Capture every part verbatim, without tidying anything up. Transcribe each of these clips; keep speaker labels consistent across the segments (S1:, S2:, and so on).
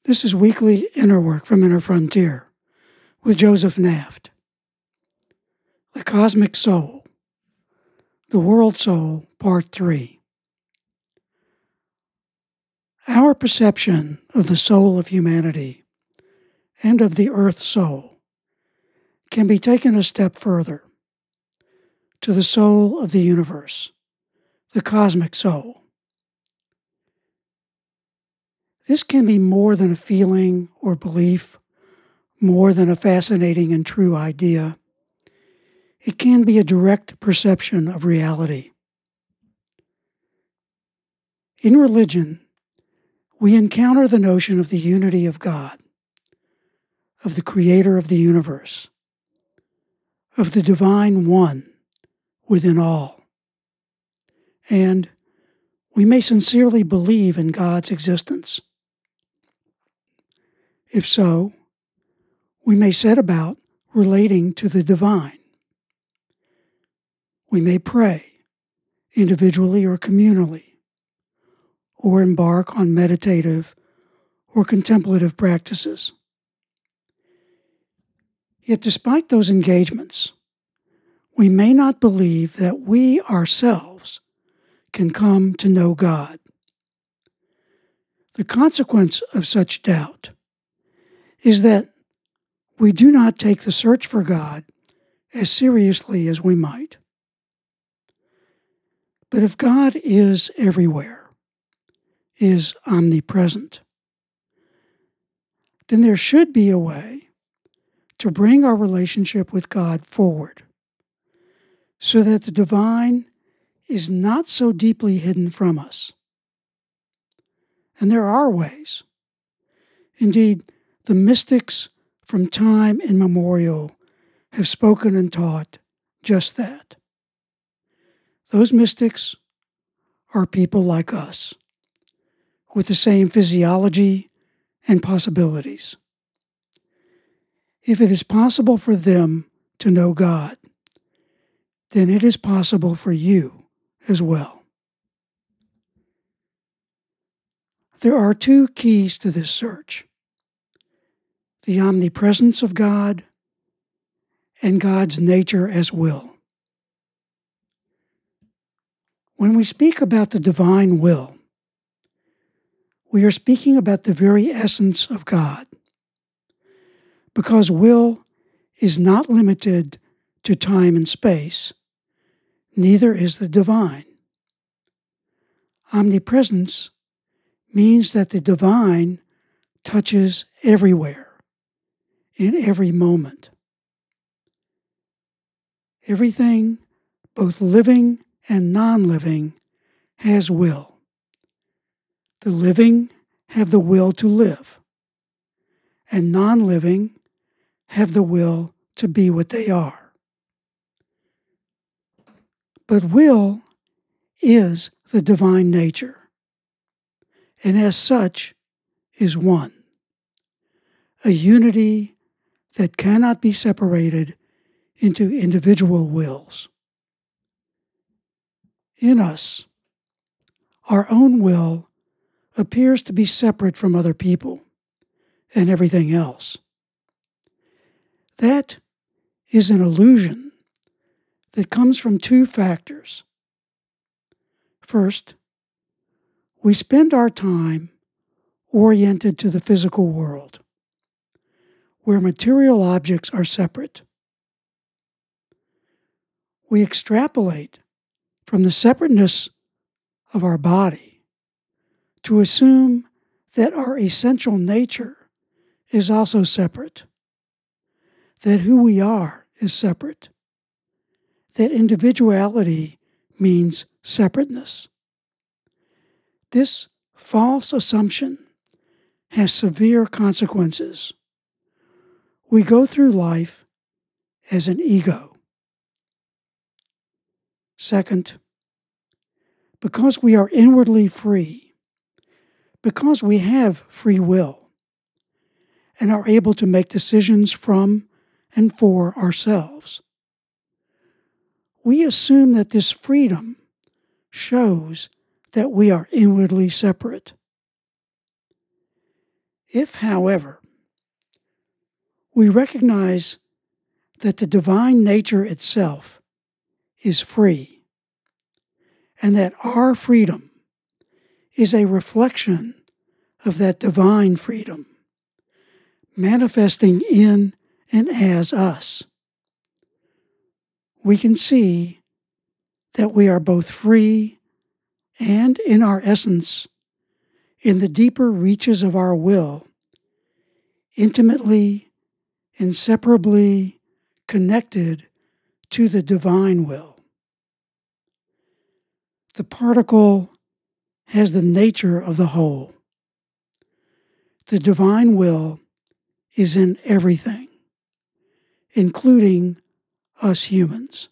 S1: This is Weekly Inner Work from Inner Frontier with Joseph Naft. The Cosmic Soul, the World Soul, Part three. Our perception of the soul of humanity and of the Earth soul can be taken a step further to the soul of the universe, the cosmic soul. This can be more than a feeling or belief, more than a fascinating and true idea. It can be a direct perception of reality. In religion, we encounter the notion of the unity of God, of the Creator of the universe, of the Divine One within all. And we may sincerely believe in God's existence. If so, we may set about relating to the divine. We may pray, individually or communally, or embark on meditative or contemplative practices. Yet despite those engagements, we may not believe that we ourselves can come to know God. The consequence of such doubt is that we do not take the search for God as seriously as we might. But if God is everywhere, is omnipresent, then there should be a way to bring our relationship with God forward so that the divine is not so deeply hidden from us. And there are ways. Indeed, the mystics from time immemorial have spoken and taught just that. Those mystics are people like us, with the same physiology and possibilities. If it is possible for them to know God, then it is possible for you as well. There are two keys to this search: the omnipresence of God and God's nature as will. When we speak about the divine will, we are speaking about the very essence of God, because will is not limited to time and space, neither is the divine. Omnipresence means that the divine touches everywhere, in every moment. Everything, both living and non-living, has will. The living have the will to live, and non-living have the will to be what they are. But will is the divine nature, and as such is one, a unity that cannot be separated into individual wills. In us, our own will appears to be separate from other people and everything else. That is an illusion that comes from two factors. First, we spend our time oriented to the physical world, where material objects are separate. We extrapolate from the separateness of our body to assume that our essential nature is also separate, that who we are is separate, that individuality means separateness. This false assumption has severe consequences. We go through life as an ego. Second, because we are inwardly free, because we have free will, and are able to make decisions from and for ourselves, we assume that this freedom shows that we are inwardly separate. If, however, we recognize that the divine nature itself is free, and that our freedom is a reflection of that divine freedom, manifesting in and as us, we can see that we are both free and, in our essence, in the deeper reaches of our will, intimately, inseparably connected to the divine will. The particle has the nature of the whole. The divine will is in everything, including us humans.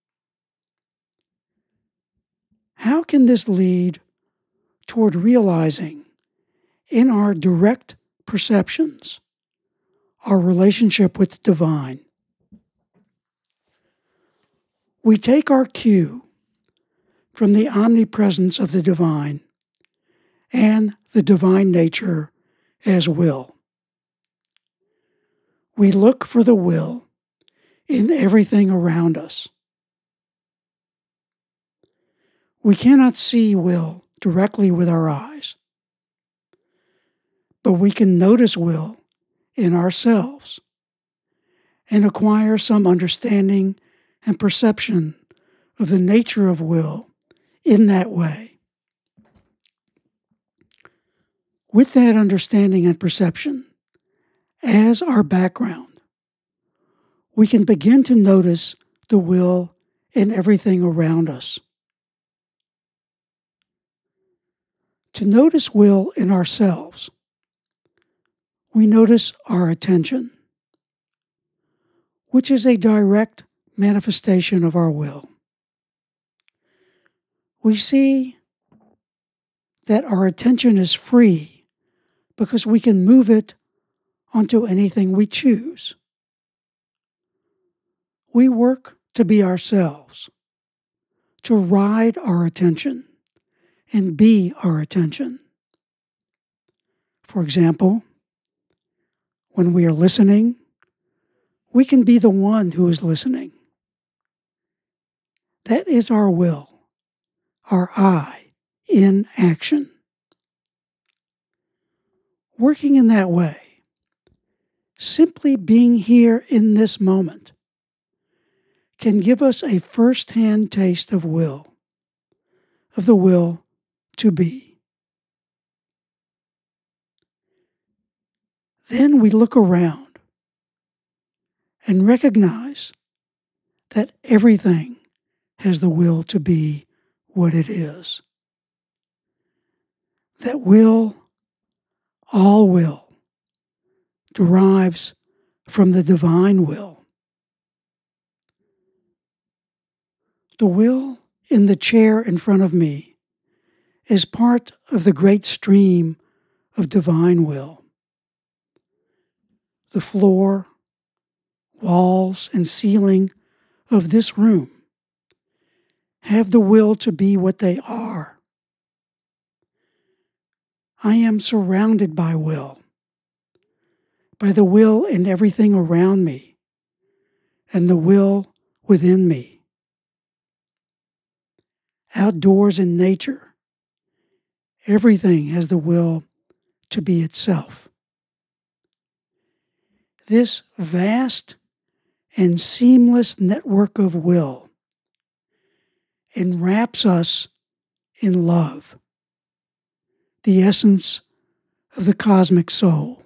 S1: How can this lead toward realizing in our direct perceptions our relationship with the divine? We take our cue from the omnipresence of the divine and the divine nature as will. We look for the will in everything around us. We cannot see will directly with our eyes, but we can notice will in ourselves and acquire some understanding and perception of the nature of will in that way. With that understanding and perception as our background, we can begin to notice the will in everything around us. To notice will in ourselves, we notice our attention, which is a direct manifestation of our will. We see that our attention is free because we can move it onto anything we choose. We work to be ourselves, to ride our attention and be our attention. For example, when we are listening, we can be the one who is listening. That is our will, our I in action. Working in that way, simply being here in this moment, can give us a first-hand taste of will, of the will to be. Then we look around and recognize that everything has the will to be what it is. That will, all will, derives from the divine will. The will in the chair in front of me is part of the great stream of divine will. The floor, walls, and ceiling of this room have the will to be what they are. I am surrounded by will, by the will in everything around me, and the will within me. Outdoors in nature, everything has the will to be itself. This vast and seamless network of will enwraps us in love, the essence of the cosmic soul.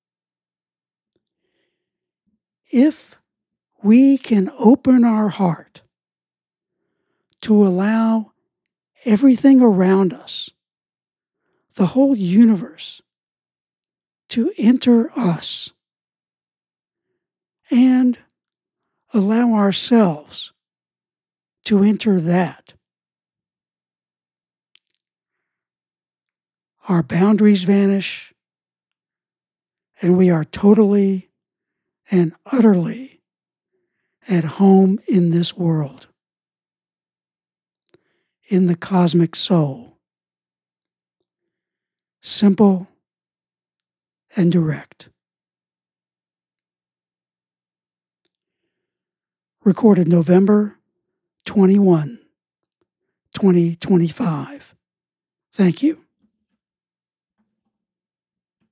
S1: If we can open our heart to allow everything around us, the whole universe, to enter us, and allow ourselves to enter that, our boundaries vanish, and we are totally and utterly at home in this world, in the cosmic soul. Simple and direct. Recorded November twenty-first, twenty twenty-five. Thank you.